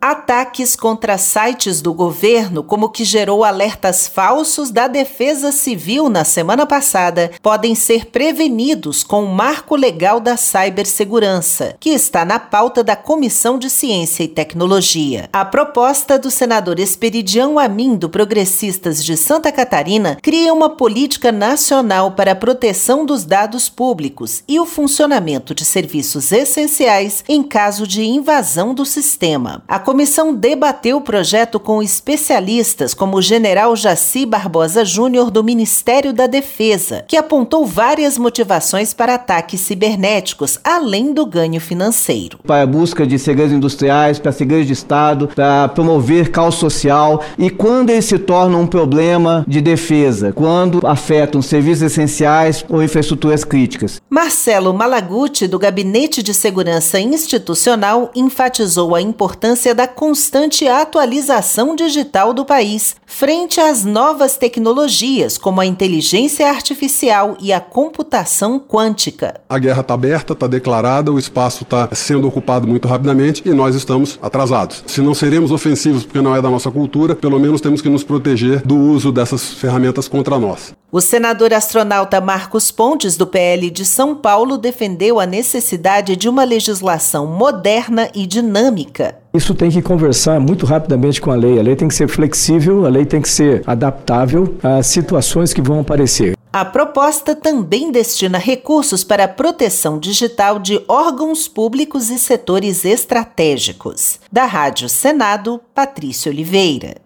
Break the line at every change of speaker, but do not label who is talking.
Ataques contra sites do governo, como o que gerou alertas falsos da Defesa Civil na semana passada, podem ser prevenidos com o Marco Legal da Cibersegurança, que está na pauta da Comissão de Ciência e Tecnologia. A proposta do senador Esperidião Amin, do Progressistas de Santa Catarina, cria uma política nacional para a proteção dos dados públicos e o funcionamento de serviços essenciais em caso de invasão do sistema. A comissão debateu o projeto com especialistas como o general Jaci Barbosa Júnior do Ministério da Defesa, que apontou várias motivações para ataques cibernéticos, além do ganho financeiro.
Para a busca de segredos industriais, para segredos de Estado, para promover caos social, e quando eles se tornam um problema de defesa, quando afetam serviços essenciais ou infraestruturas críticas.
Marcelo Malaguti, do Gabinete de Segurança Institucional, enfatizou a importância da constante atualização digital do país, frente às novas tecnologias, como a inteligência artificial e a computação quântica.
A guerra está aberta, está declarada, o espaço está sendo ocupado muito rapidamente e nós estamos atrasados. Se não seremos ofensivos porque não é da nossa cultura, pelo menos temos que nos proteger do uso dessas ferramentas contra nós.
O senador astronauta Marcos Pontes, do PL de São Paulo, defendeu a necessidade de uma legislação moderna e dinâmica.
Isso tem que conversar muito rapidamente com a lei tem que ser flexível, a lei tem que ser adaptável às situações que vão aparecer.
A proposta também destina recursos para a proteção digital de órgãos públicos e setores estratégicos. Da Rádio Senado, Patrícia Oliveira.